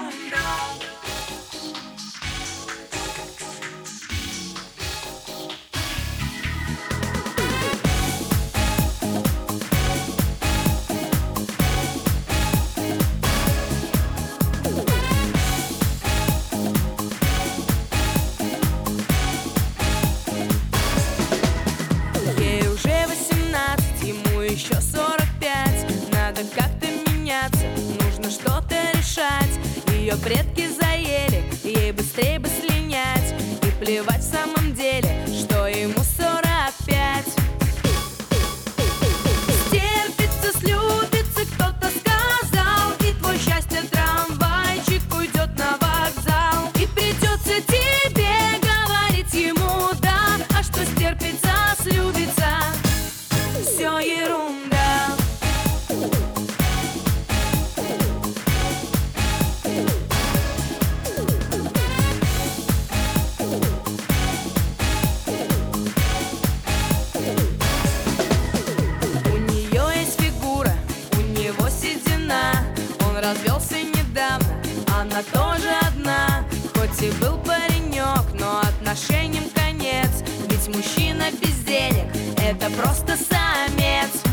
Ей уже 18, ему еще 45. Надо как-то меняться, нужно что-то решать. Ее предки заели, ей быстрее бы слинять. И плевать в самом деле, что ему 45. Стерпится, слюбится, кто-то сказал, и твой счастье трамвайчик уйдет на вокзал. И придется тебе говорить ему да, а что стерпится, слюбится, все ерунда. У нее есть фигура, у него седина. Он развелся недавно, она тоже одна. Хоть и был паренек, но отношениям конец. Ведь мужчина без денег — это просто самец.